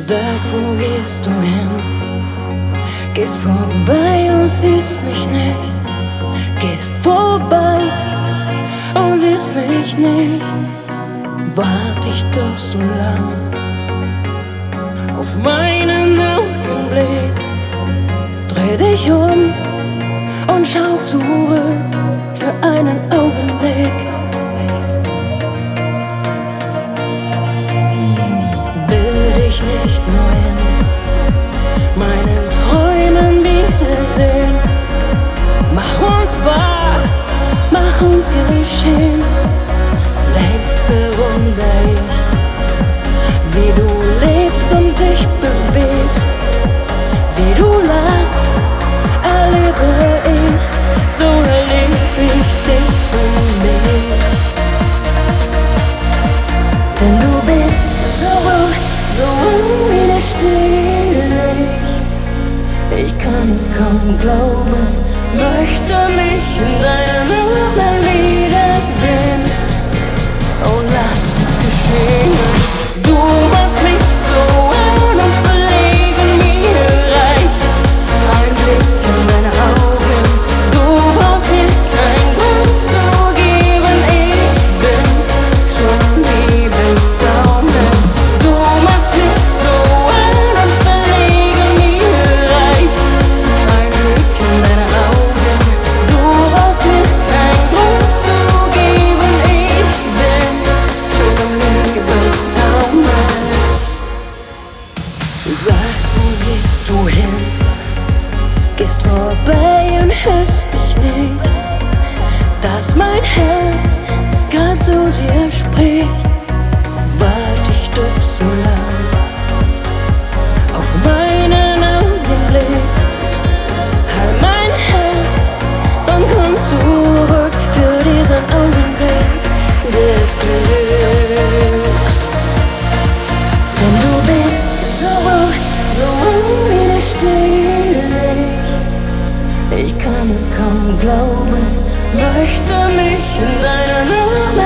Sag, wo gehst du hin? Gehst vorbei und siehst mich nicht. Gehst vorbei und siehst mich nicht. Wart ich doch so lang auf meinen Augenblick. Dreh dich um und schau zurück für einen Augenblick. Will dich nicht nur in meinen Träumen wiedersehen. Mach uns wahr, mach uns geschehen. Längst bewundere ich, wie du lebst und dich bewegst. Wie du lachst, erlebe ich, so erlebe ich dich für mich. Denn du bist so unwiderstehlich. Ich kann es kaum glauben, möchte mich in deinen Armen wiedersehen. Oh, lass es geschehen. Du machst mich so an und verlegen, mir reicht ein Blick in deine Augen. Du brauchst mir keinen Grund zu geben, ich bin schon Liebestauben. Du machst mich so an und verlegen, mir reicht ein Blick in deine Augen. Du brauchst mir keinen Grund zu geben, ich bin schon Liebestauben. Sag, wo gehst du hin? Gehst vorbei und hörst mich nicht. Dass mein Herz grad zu dir spricht. Wart ich doch so lang auf meinen Augenblick. Halt mein Herz und komm zurück für diesen Augenblick des Glücks. Denn du bist so unwiderstehlich. Ich kann es kaum glauben, möchte mich in deinen Armen